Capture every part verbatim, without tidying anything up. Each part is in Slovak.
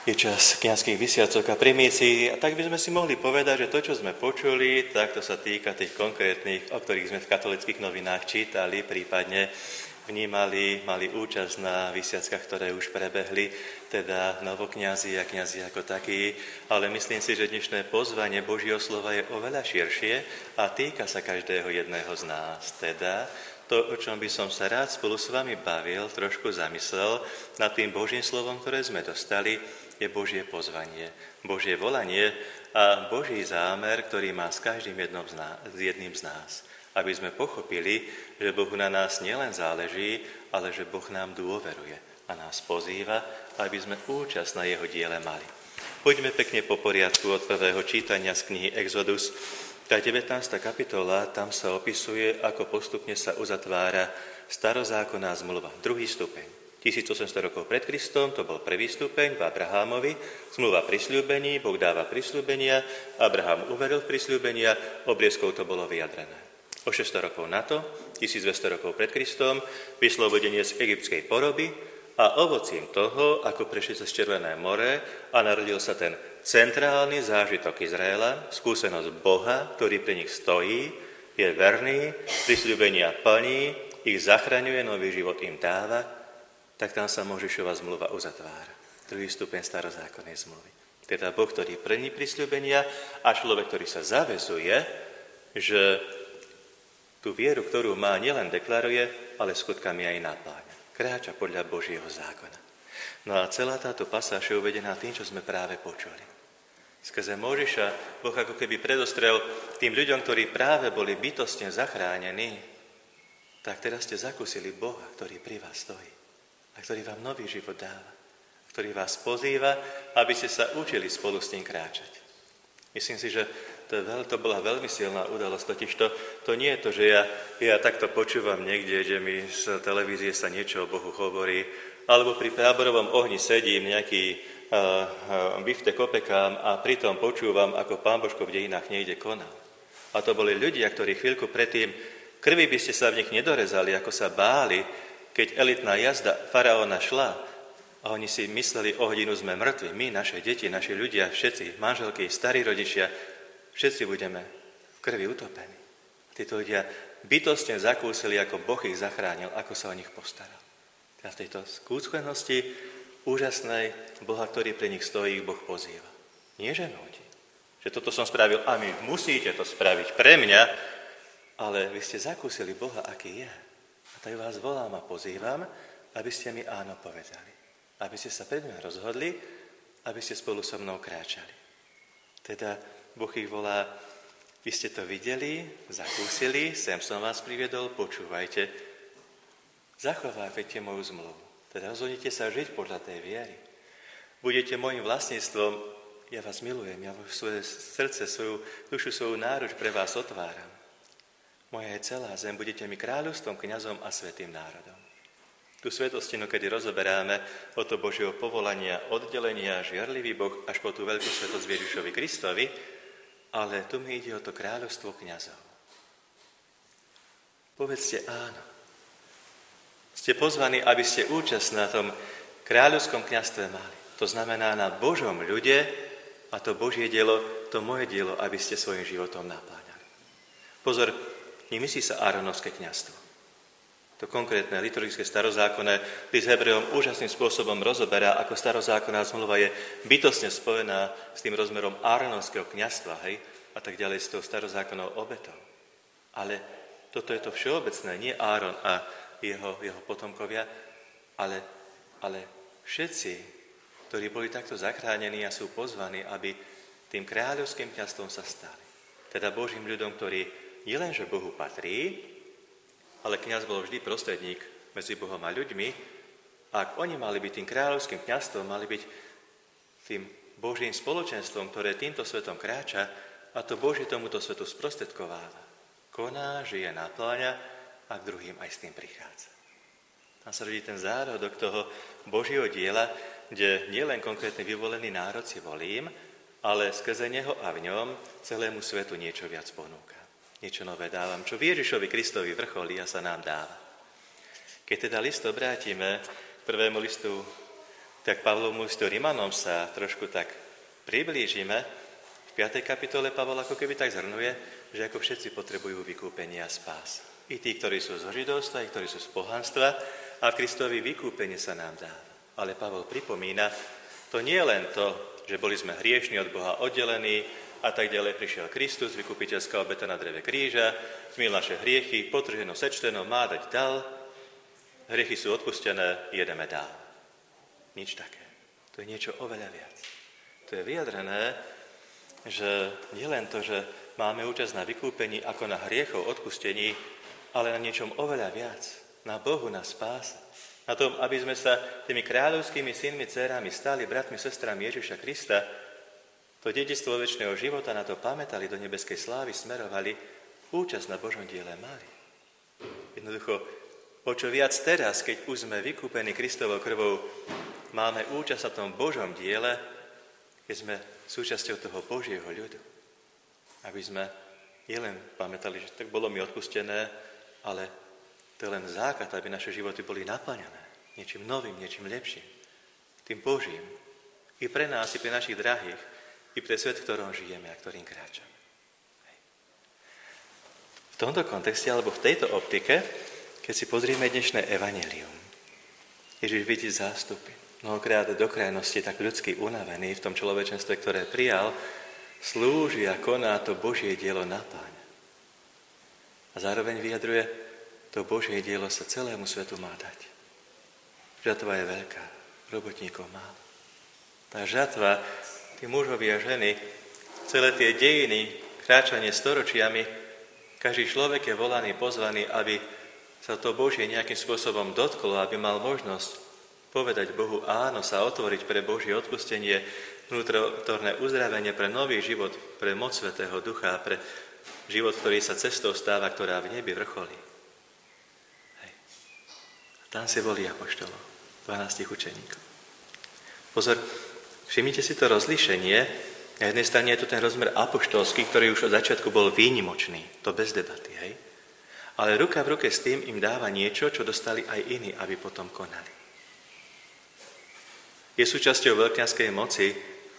je čas kňazských vysviacok a primícií, a tak by sme si mohli povedať, že to, čo sme počuli, tak to sa týka tých konkrétnych, o ktorých sme v katolických novinách čítali, prípadne vnímali, mali účasť na vysviackách, ktoré už prebehli, teda novokňazi a kňazi ako takí, ale myslím si, že dnešné pozvanie Božieho slova je oveľa širšie a týka sa každého jedného z nás, teda to, o čom by som sa rád spolu s vami bavil, trošku zamyslel nad tým Božím slovom, ktoré sme dostali, je Božie pozvanie, Božie volanie a Boží zámer, ktorý má s každým jednom z nás, s jedným z nás. Aby sme pochopili, že Bohu na nás nielen záleží, ale že Boh nám dôveruje a nás pozýva, aby sme účasť na jeho diele mali. Poďme pekne po poriadku od prvého čítania z knihy Exodus. Tá devätnásta kapitola, tam sa opisuje, ako postupne sa uzatvára starozákonná zmluva, druhý stupeň. tisícosemsto rokov pred Kristom, to bol prvý stupeň v Abrahámovi, zmluva prisľúbení, Boh dáva prisľúbenia, Abraham uveril v prisľúbenia, obriezkou to bolo vyjadrené. O šesťsto rokov na to, tisícdvesto rokov pred Kristom, vyslobodenie z egyptskej poroby a ovocím toho, ako prešli cez Červené more a narodil sa ten centrálny zážitok Izraela, skúsenosť Boha, ktorý pri nich stojí, je verný, prisľúbenia plní, ich zachraňuje, nový život im dáva, tak tam sa Mojžišova zmluva uzatvára. Druhý stupeň starozákonnej zmluvy. Teda Boh, ktorý plní prisľúbenia a človek, ktorý sa zaväzuje, že tú vieru, ktorú má, nielen deklaruje, ale skutkami aj napláňa. Kráča podľa Božieho zákona. No a celá táto pasáž je uvedená tým, čo sme práve počuli. Skrze Mojžiša Boh ako keby predostrel tým ľuďom, ktorí práve boli bytostne zachránení, tak teraz ste zakúsili Boha, ktorý pri vás stojí a ktorý vám nový život dáva, ktorý vás pozýva, aby ste sa učili spolu s ním kráčať. Myslím si, že to, veľ, to bola veľmi silná udalosť, totiž to, to nie je to, že ja, ja takto počúvam niekde, že mi z televízie sa niečo o Bohu hovorí, alebo pri táborovom ohni sedím, nejaký uh, uh, biftek opekám a pritom počúvam, ako Pán Božko v dejinách niekde konal. A to boli ľudia, ktorí chvíľku predtým, krvi by ste sa v nich nedorezali, ako sa báli, keď elitná jazda faraóna šla a oni si mysleli, o hodinu sme mŕtvi, my, naše deti, naši ľudia, všetci, manželky, starí rodičia, všetci budeme v krvi utopení. Títo ľudia bytostne zakúsili, ako Boh ich zachránil, ako sa o nich postaral. A v tejto skúsenosti úžasnej Boha, ktorý pri nich stojí, Boh pozýva. Nie že núti, že toto som spravil a my musíte to spraviť pre mňa, ale vy ste zakúsili Boha, aký je. A tak vás volám a pozývam, aby ste mi áno povedali. Aby ste sa pred mňa rozhodli, aby ste spolu so mnou kráčali. Teda Boh ich volá, vy ste to videli, zakúsili, sem som vás priviedol, počúvajte, zachovávajte moju zmluvu. Teda rozhodnite sa žiť podľa tej viery. Budete môjim vlastníctvom, ja vás milujem, ja svoje srdce, svoju dušu, svoju náruč pre vás otváram. Moja je celá zem, budete mi kráľovstvom, kňazom a svätým národom. Tu svetostinu, kedy rozoberáme o to Božieho povolania, oddelenia, žiarlivý Boh, až po tú veľkú svetosť Ježišovi Kristovi, ale tu mi ide o to kráľovstvo kňazov. Povedzte áno. Ste pozvaní, aby ste účasť na tom kráľovskom kňazstve mali. To znamená na Božom ľude a to Božie dielo, to moje dielo, aby ste svojim životom napláňali. Pozor, nemyslí sa Áronovské kňazstvo. To konkrétne liturgické starozákonné list Hebrejom úžasným spôsobom rozoberá, ako starozákonná zmluva je bytostne spojená s tým rozmerom Áronovského kňazstva, hej, a tak ďalej s tou starozákonnou obetou. Ale toto je to všeobecné, nie Áron a jeho, jeho potomkovia, ale, ale všetci, ktorí boli takto zachránení a sú pozvaní, aby tým kráľovským kňazstvom sa stali. Teda Božím ľudom, ktorí nielenže Bohu patrí, ale kňaz bol vždy prostredník medzi Bohom a ľuďmi. A ak oni mali byť tým kráľovským kňazstvom, mali byť tým Božím spoločenstvom, ktoré týmto svetom kráča, a to Božie tomuto svetu sprostredkováva. Koná, žije, napláňa a k druhým aj s tým prichádza. Tam sa rodí ten zárodok toho Božieho diela, kde nielen konkrétne vyvolený národ si volím, ale skrze neho a v ňom celému svetu niečo viac ponúka. Niečo nové dávam, čo v Ježišovi Kristovi vrcholí a sa nám dáva. Keď teda list obrátime k prvému listu Tak Pavlovmu listu Rimanom sa trošku tak priblížime. V piatej kapitole Pavol ako keby tak zhrnuje, že ako všetci potrebujú vykúpenie a spás. I tí, ktorí sú zo židovstva, i ktorí sú z pohanstva, a v Kristovi vykúpenie sa nám dáva. Ale Pavol pripomína, to nie je len to, že boli sme hriešni, od Boha oddelení a tak ďalej. Prišiel Kristus, vykupiteľská obeta na dreve kríža, zmil naše hriechy, potrženo sečteno, má dať dal, hriechy sú odpustené, jedeme dál. Nič také. To je niečo oveľa viac. To je vyjadrené, že nie len to, že máme účasť na vykúpení ako na hriechov odpustení, ale na niečom oveľa viac. Na Bohu, na spáse. Na tom, aby sme sa tými kráľovskými synmi, dcérami stali bratmi, sestrami Ježiša Krista, to dedičstvo večného života, na to pamätali, do nebeskej slávy smerovali, účasť na Božom diele mali. Jednoducho, o čo viac teraz, keď už sme vykúpení Kristovou krvou, máme účasť na tom Božom diele, keď sme súčasťou toho Božieho ľudu. Aby sme nielen pamätali, že tak bolo mi odpustené, ale to je len základ, aby naše životy boli naplňané niečím novým, niečím lepším, tým Božím. I pre nás, i pre našich drahých, i pre svet, v ktorom žijeme a ktorým kráčame. V tomto kontexte, alebo v tejto optike, keď si pozrieme dnešné evanjelium, Ježiš vidí zástupy. Mnohokrát do krajnosti tak ľudsky unavený v tom človečenstve, ktoré prijal, slúži a koná to Božie dielo napáňa. A zároveň vyjadruje, to Božie dielo sa celému svetu má dať. Žatva je veľká, robotníkov málo. Tá žatva, tí mužovi a ženy, celé tie dejiny, kráčanie storočiami, každý človek je volaný, pozvaný, aby sa to Božie nejakým spôsobom dotklo, aby mal možnosť povedať Bohu áno, sa otvoriť pre Božie odpustenie, vnútorné uzdravenie, pre nový život, pre moc Svätého Ducha, pre život, ktorý sa cestou stáva, ktorá v nebi vrcholí. Tam si volí apoštolov, dvanástich učeníkov. Pozor, všimnite si to rozlíšenie. Na jednej strane je tu ten rozmer apoštolský, ktorý už od začiatku bol výnimočný, to bez debaty, hej? Ale ruka v ruke s tým im dáva niečo, čo dostali aj iní, aby potom konali. Je súčasťou veľkňazskej moci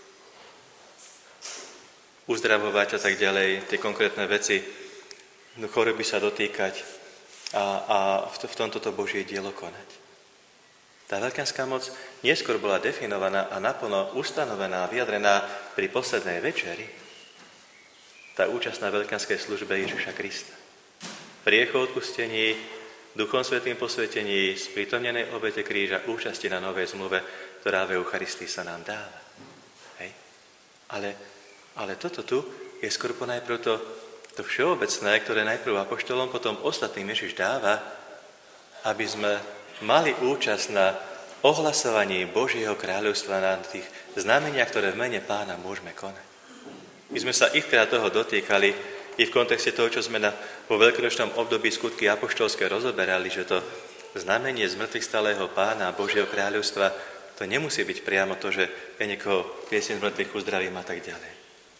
uzdravovať a tak ďalej, tie konkrétne veci, choroby sa dotýkať, a, a v, v tomto to Božie dielo konať. Tá veľkňazská moc neskôr bola definovaná a naplno ustanovená a vyjadrená pri poslednej večeri. Tá účasť na veľkňazskej službe Ježiša Krista. Hriechov odpustení, Duchom Svätým posvetení, sprítomnenej obete kríža, účasti na novej zmluve, ktorá v Eucharistii sa nám dáva. Hej? Ale, ale toto tu je skôr ponajprv to To všeobecné, ktoré najprv apoštolom, potom ostatným Ježiš dáva, aby sme mali účasť na ohlasovaní Božieho kráľovstva, na tých znameniach, ktoré v mene Pána môžeme konať. My sme sa ichkrát toho dotýkali i v kontexte toho, čo sme na, vo veľkonočnom období skutky apoštolské rozoberali, že to znamenie z mŕtvych stalého Pána Božieho kráľovstva, to nemusí byť priamo to, že ja niekoho piesím z mŕtvych uzdravím a tak ďalej.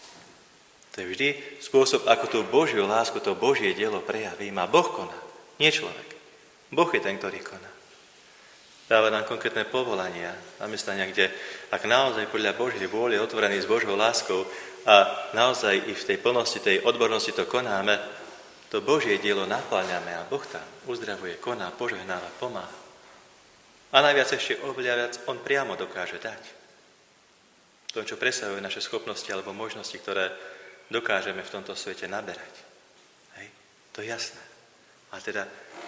To je vždy spôsob, ako tú Božiu lásku, to Božie dielo prejaví. Má Boh koná, nie človek. Boh je ten, ktorý koná. Dáva nám konkrétne povolania, zamestnania, kde ak naozaj podľa Božej vôle je otvorený s Božou láskou a naozaj i v tej plnosti, tej odbornosti to konáme, to Božie dielo napláňame a Boh tam uzdravuje, koná, požehnáva, pomáha. A najviac ešte oveľa viac on priamo dokáže dať. To, čo presahuje naše schopnosti alebo možnosti, ktoré dokážeme v tomto svete naberať. Hej? To je jasné. A teda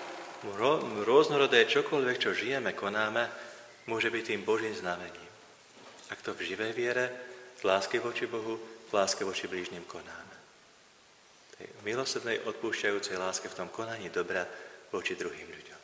rôznorodé čokoľvek, čo žijeme, konáme, môže byť tým Božím znamením. Ak to v živej viere, v láske voči Bohu, v láske voči blížnym konáme. Tej milosrdnej odpúšťajúcej láske v tom konaní dobra voči druhým ľuďom.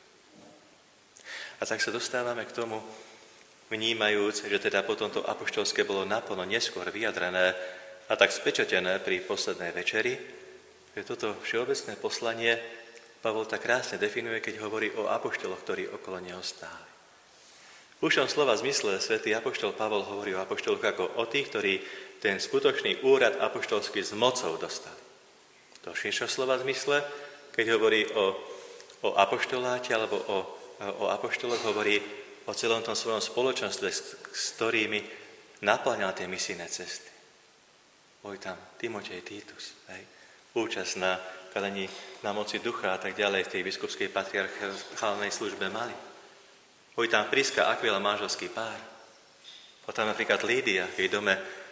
A tak sa dostávame k tomu, vnímajúc, že teda potom to apoštolské bolo naplno neskôr vyjadrené a tak spečatené pri poslednej večeri, že toto všeobecné poslanie Pavol tak krásne definuje, keď hovorí o apoštoloch, ktorí okolo neho stáli. V užšom slova zmysle svätý apoštol Pavol hovorí o apoštoloch ako o tých, ktorí ten skutočný úrad apoštolský s mocou dostali. To širšom slova zmysle, keď hovorí o, o apoštoláte alebo o, o apoštoloch, hovorí o celom tom svojom spoločenstve, s ktorými naplňal tie misijné cesty. Boli tam Timotej, Titus, hej? Účasť na kalení na moci ducha a tak ďalej v tej biskupskej patriarchálnej službe mali. Boli tam Priska, Akvila, manželský pár. Potom napríklad Lídia v jej dome.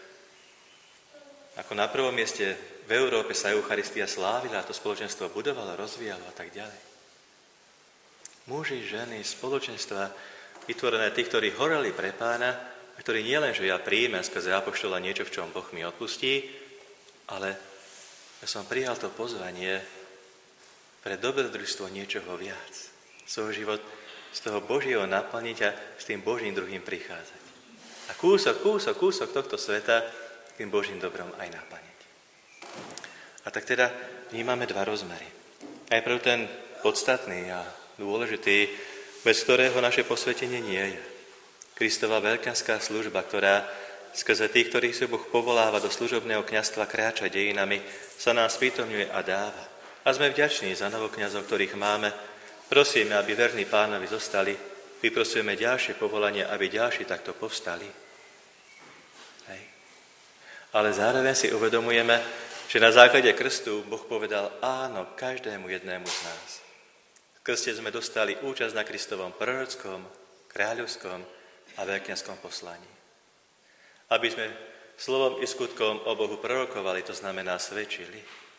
Ako na prvom mieste v Európe sa Eucharistia slávila a to spoločenstvo budovalo, rozvíjalo a tak ďalej. Muži, ženy, spoločenstva vytvorené tí, ktorí horeli pre Pána a ktorí nielen, že ja príjmem skrze apoštola niečo, v čom Boh mi odpustí, ale ja som prijal to pozvanie pre dobrodružstvo niečoho viac. Svoj život z toho Božieho naplniť a s tým Božím druhým prichádzať. A kúsok, kúsok, kúsok tohto sveta tým Božím dobrom aj naplniť. A tak teda vnímame dva rozmery. Najprv ten podstatný a dôležitý, bez ktorého naše posvetenie nie je. Kristova veľkňazská služba, ktorá skrze tých, ktorých si Boh povoláva do služobného kňazstva kráča dejinami, sa nám sprítomňuje a dáva. A sme vďační za novokňazov, ktorých máme. Prosíme, aby verní Pánovi zostali. Vyprosujeme ďalšie povolanie, aby ďalší takto povstali. Hej. Ale zároveň si uvedomujeme, že na základe krstu Boh povedal áno každému jednému z nás. V krste sme dostali účasť na Kristovom prorockom, kráľovskom a veľkňazskom poslaní. Aby sme slovom i skutkom o Bohu prorokovali, to znamená svedčili.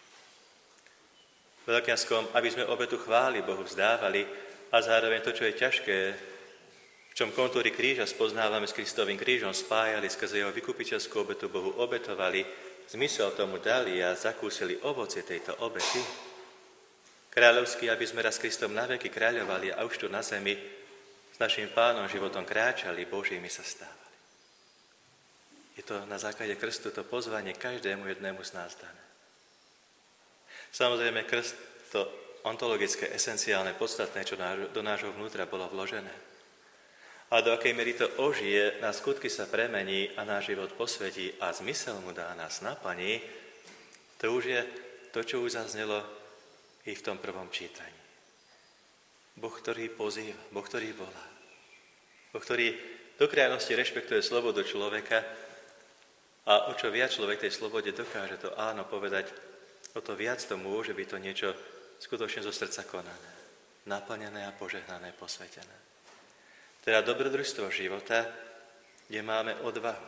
Veľkňazskom, aby sme obetu chvály Bohu vzdávali a zároveň to, čo je ťažké, v čom kontúry kríža spoznávame s Kristovým krížom, spájali skrze jeho vykupiteľskú obetu Bohu obetovali, zmysel tomu dali a zakúsili ovocie tejto obety. Kráľovský, aby sme raz Kristom naveky kráľovali a už tu na zemi s našim Pánom životom kráčali, Božími sa stávali. Je to na základe krstu to pozvanie každému jednému z nás dané. Samozrejme, krst, to ontologické, esenciálne, podstatné, čo do nášho vnútra bolo vložené. A do akej miery to ožije, na skutky sa premení a náš život posvetí a zmysel mu dá, nás naplní, to už je to, čo už zaznelo i v tom prvom čítaní. Boh, ktorý pozýva, Boh, ktorý volá. Boh, ktorý do krajnosti rešpektuje slobodu človeka a o čo viac človek tej slobode dokáže to áno povedať, o to viac to môže byť to niečo skutočne zo srdca konané, naplnené a požehnané, posvetené. Teda dobrodružstvo života, kde máme odvahu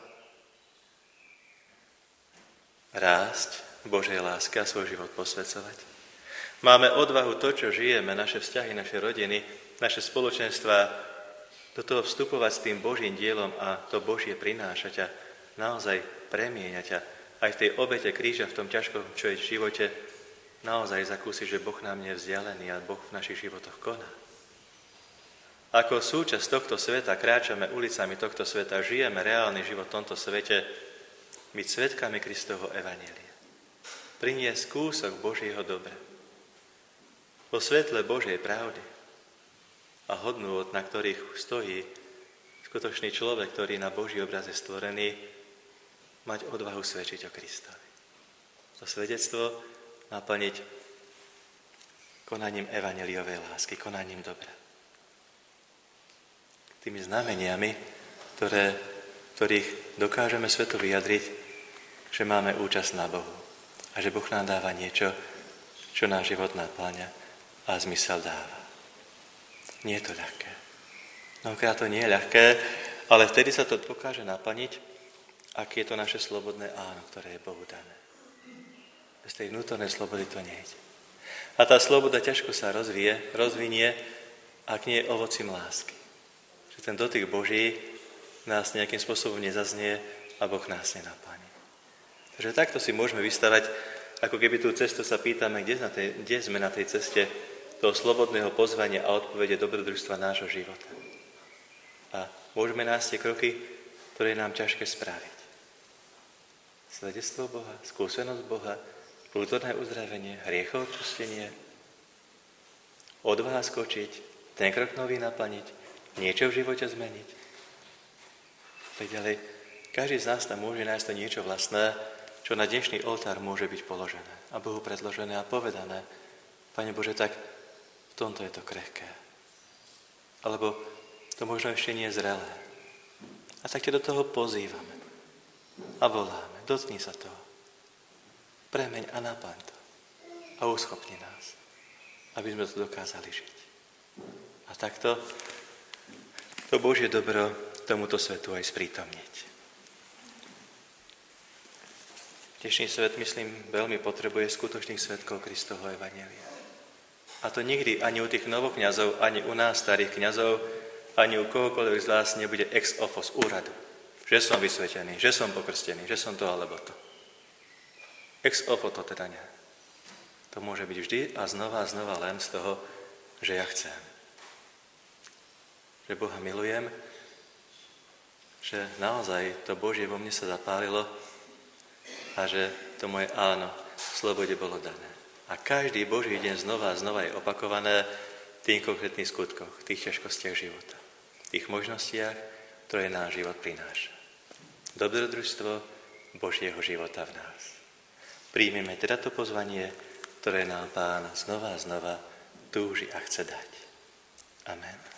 rásť v Božej láske a svoj život posvecovať. Máme odvahu to, čo žijeme, naše vzťahy, naše rodiny, naše spoločenstva, do toho vstupovať s tým Božím dielom a to Božie prinášať a naozaj premieňať a aj v tej obete kríža, v tom ťažkom, čo je v živote, naozaj zakúsiť, že Boh nám nie je vzdialený a Boh v našich životoch koná. Ako súčasť tohto sveta kráčame ulicami tohto sveta, žijeme reálny život v tomto svete, byť svedkami Kristovho evanjelia. Priniesť kúsok Božieho dobra. Po svetle Božej pravdy a hodnôt, na ktorých stojí skutočný človek, ktorý na Boží obraz je stvorený, mať odvahu svedčiť o Kristovi. To svedectvo naplniť konaním evanjeliovej lásky, konaním dobra. Tými znameniami, ktoré, ktorých dokážeme svetu vyjadriť, že máme účasť na Bohu a že Boh nám dáva niečo, čo náš život napĺňa a zmysel dáva. Nie je to ľahké. Mnohokrát to nie je ľahké, ale vtedy sa to dokáže naplniť, ak je to naše slobodné áno, ktoré je Bohu dané. Bez tej vnútornej slobody to nejde. A tá sloboda ťažko sa rozvíje, rozvinie, ak nie je ovocím lásky. Že ten dotyk Boží nás nejakým spôsobom nezaznie a Boh nás nenaplní. Takže takto si môžeme vystavať, ako keby tú cestu sa pýtame, kde, na tej, kde sme na tej ceste toho slobodného pozvania a odpovede dobrodružstva nášho života. A môžeme nájsť tie kroky, ktoré je nám ťažké spraviť. Svedectvo Boha, skúsenosť Boha, vnútorné uzdravenie, hriechov odpustenie, odvaha skočiť, ten krok nový naplniť, niečo v živote zmeniť. Tak ďalej, každý z nás tam môže nájsť to niečo vlastné, čo na dnešný oltár môže byť položené a Bohu predložené a povedané. Pane Bože, tak v tomto je to krehké. Alebo To možno ešte nie je zrelé. A tak ťa do toho pozývame. A voláme. Dotkni sa toho. Premeň a naplň to. A uschopni nás, aby sme to dokázali žiť. A takto to Božie dobro tomuto svetu aj sprítomniť. Dnešný svet, myslím, veľmi potrebuje skutočných svedkov Kristovho evanjelia. A to nikdy ani u tých novokňazov, ani u nás, starých kňazov, ani u kohokoľvek z vás nebude ex ofo z úradu. Že som vysvetený, že som pokrstený, že som to alebo to. Ex ofo to teda nie. To môže byť vždy a znova a znova len z toho, že ja chcem. Že Boha milujem, že naozaj to Božie vo mne sa zapálilo a že to moje áno v slobode bolo dané. A každý Boží deň znova a znova je opakované v tých konkrétnych skutkoch, v tých ťažkostiach života, v tých možnostiach, ktoré náš život prináša. Dobrodružstvo Božieho života v nás. Príjmeme teda to pozvanie, ktoré nám Pán znova a znova túži a chce dať. Amen.